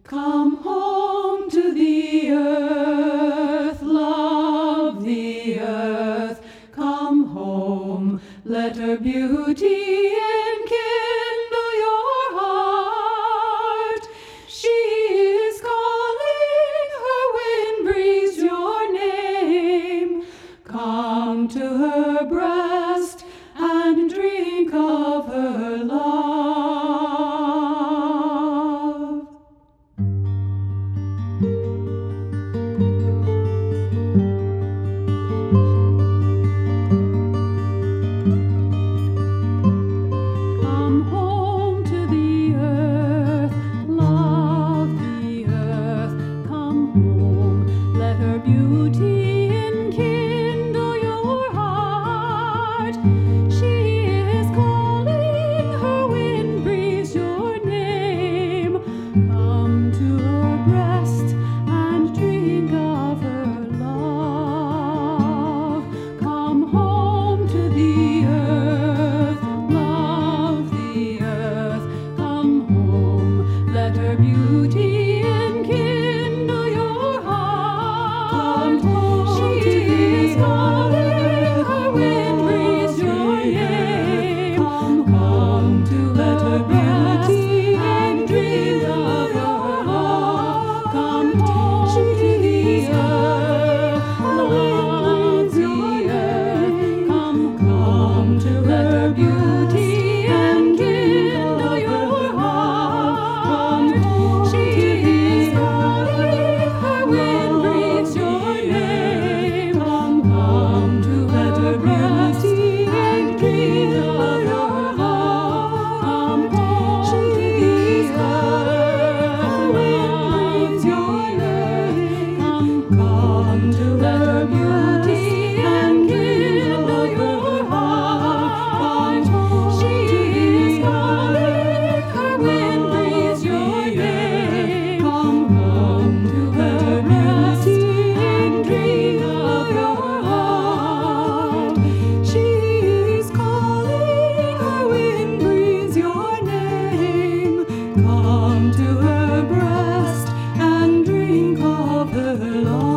Come home to the earth, love the earth. Come home, let her beauty enkindle your heart. She is calling, her wind breathes your name. Come to her breast and drink of her love. Come home to the earth, love the earth. Come home, let her beauty enkindle your heart. She is calling, her wind breathes your name. Come to her breast and drink of her love. Come home to the earth, love the earth. Come home, let her beauty enkindle your heart. She is calling, her wind breathes your name. Come to let her beauty and drink of her love. Come home to the earth, love the earth. Come to let her beauty enkindle your heart. She is calling, her wind breathes your name. Come to let her beauty enkindle your heart. She is calling, wind breathes your name. Come to let her beauty enkindle your heart. She is calling, her wind breathes your name. Come to let her beauty and drink of your heart. She is calling, her wind breathes your name. Come to her breast and drink of her love.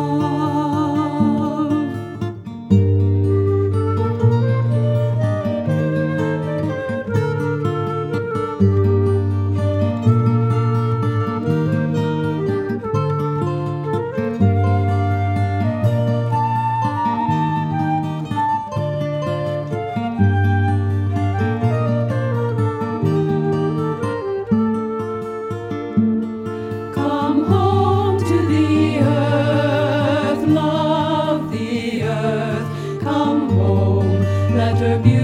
Come home to the earth, love the earth. Come home, let her be